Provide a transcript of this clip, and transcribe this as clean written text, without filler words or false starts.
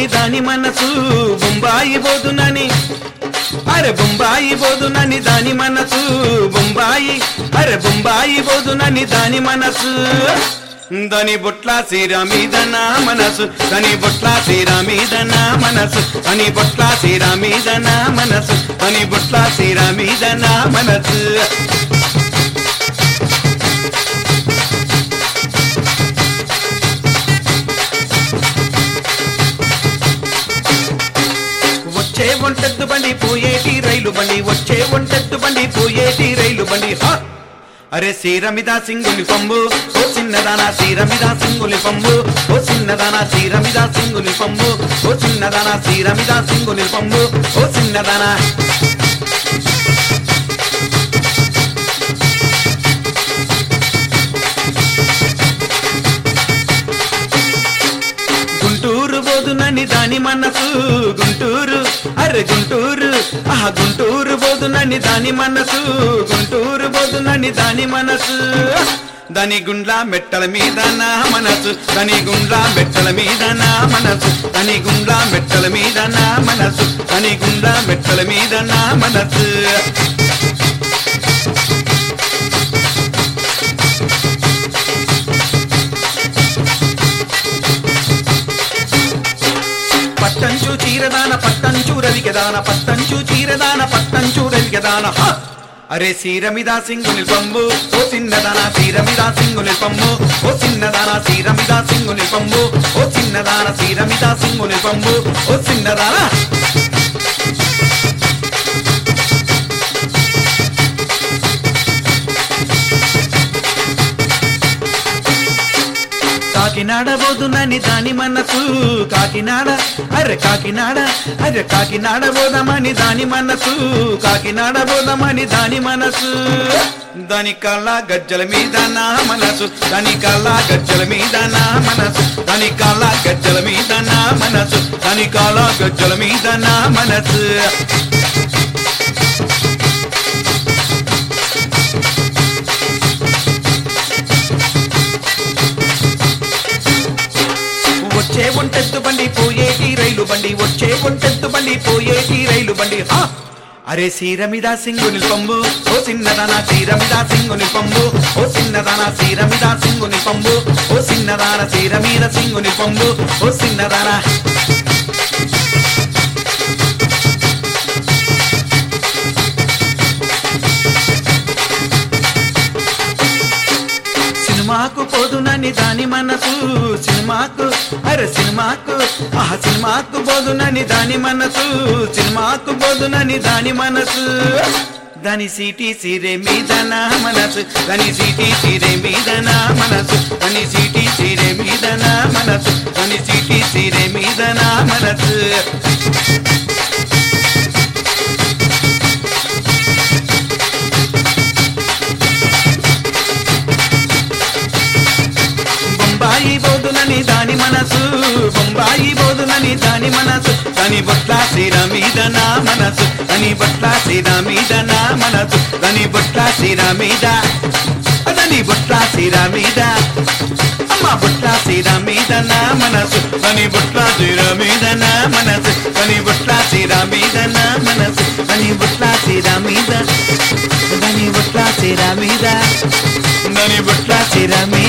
పోదునని దాని మనసు బొంబాయి పోదునని అరే బొంబాయి పోదునని దాని మనసు బొంబాయి అరే బొంబాయి పోదునని దాని మనసు దని బొట్ల సీర మీద నా మనసు దని బొట్ల సీర మీద నా మనసు దని బొట్ల సీర మీద నా మనసు దని బొట్ల సీర మీద నా మనసు వచ్చే ఒంటెత్తు బండి పోయేటి రైలు బండి వచ్చే ఒంటెత్తు బండి పోయేటి రైలు బండి అరే సీరమిద సింగులి పంబు ఓ చిన్నదానా సీరమిద సింగులి పంబు ఓ చిన్నదానా సీరమిద సింగులి పంబు ఓ చిన్నదానా సీరమిద సింగులి పంబు ఓ చిన్నదానా గుంటూరు పోదునని దాని మనసు గుంటూరు అరే గుంటూరు ఆహా గుంటూరు పోదునని దాని మనసు గుంటూరు పోదునని దాని మనసు దాని గుండ్ల మెట్టల మీద నా మనసు దాని గుండ్ల మెట్టల మీద నా మనసు దాని గుండ్ల మెట్టల మీద నా మనసు దాని గుండ్ల మెట్టల మీద నా మనసు పట్టంచు చీరదాన పట్టంచు రవికదాన పట్టంచు చీరదాన పట్టంచు రవికదాన అరే సీరమిద సింగుని పంబు ఓ చిన్నదాన సీరమిద సింగుని పంబు ఓ చిన్నదాన సీరమిద సింగుని పంబు ఓ చిన్నదాన సీరమిద సింగుని పంబు ఓ చిన్నదాన కాకినాడ పోదునని దాని మనసు కాకినాడ అరే కాకినాడ అరే కాకినాడ పోదామని దాని మనసు కాకినాడ పోదామని దాని మనసు దాని కళ్ళ గజ్జల మీద నా మనసు దాని కళ్ళ గజ్జల మీద నా మనసు దాని కళ్ళ గజ్జల మీద నా మనసు దాని కళ్ళ గజ్జల మీద నా మనసు వచ్చే ఒంటెత్తు బండి పోయేటి రైలు బండి వచ్చే ఒంటెత్తు బండి పోయేటి రైలు బండి అరే సీరమిద సింగుని పంబు ఓ చిన్నదానా సీరమిద సింగుని పంబు ఓ చిన్నదానా సీరమిద సింగుని పంబు ఓ చిన్నదాన సీరమీద సింగుని పంబు ఓ చిన్నదానా సినిమాకు పోదునని దాని మనసు సినిమాకు అరే సినిమాకు ఆహా సినిమాకు పోదునని దాని మనసు సినిమాకు పోదునని దాని మనసు దాని సీటీ సీరే మీద నా మనసు దాని సీటీ సీరే మీద నా మనసు దాని సీటీ సీరే మీద నా మనసు దాని సీటీ సీరే మీద నా మనసు బొంబాయి పోదునని దాని మనసు బొంబాయి పోదునని దాని మనసు దాని బొట్ల సీర మీద నా మనసు దాని బొట్ల సీర మీద నా మనసు దాని బొట్ల సీర మీద దాని బొట్ల సీర మీద అమ్మ బొట్ల సీర మీద నా మనసు దాని బొట్ల సీర మీద నా మనసు దాని బొట్ల సీర మీద నా మనసు దాని బొట్ల సీర మీద దాని బొట్ల సీర మీద దాని బొట్ల సీర మీద